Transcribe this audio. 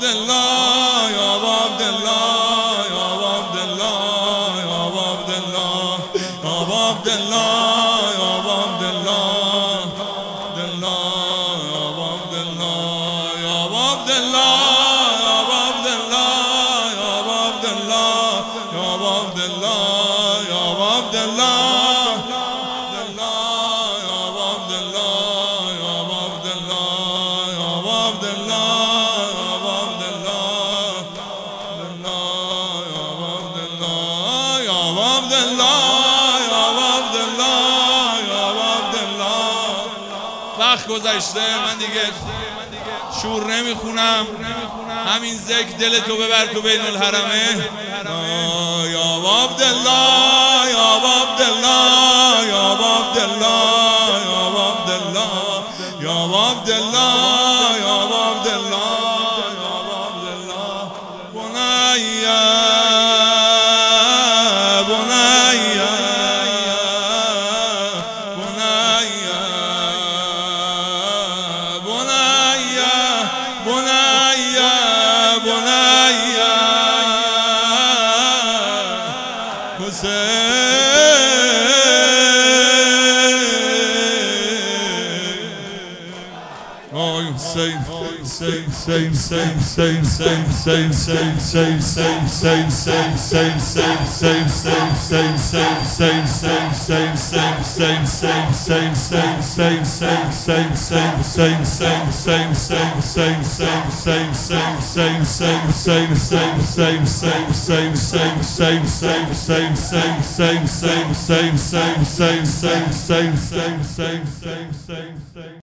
عبدالله یا عبدالله یا عبدالله یا عبدالله یا عبدالله یا عبدالله یا عبدالله یا عبدالله یا عبدالله یا عبدالله وقت گذشته، من دیگه شور نمیخونم. همین ذکر دلتو ببر تو بین الحرمه. یا عبدالله یا عبدالله یا عبدالله یا عبدالله یا عبدالله یا عبدالله یا عبدالله بنیا بنیا بنیا بنیا